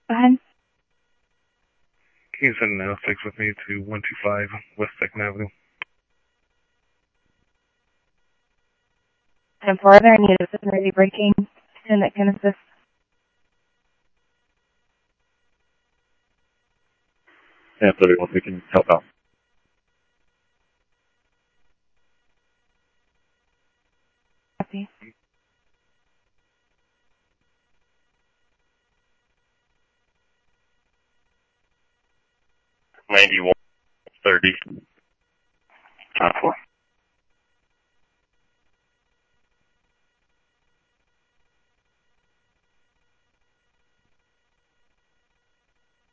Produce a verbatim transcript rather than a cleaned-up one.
Go ahead. Can you send an L six with me to one two five West second Avenue? And for other, I need a emergency braking and that can assist. Yeah, so everyone we can help out. Copy. ninety-one thirty. Uh, four.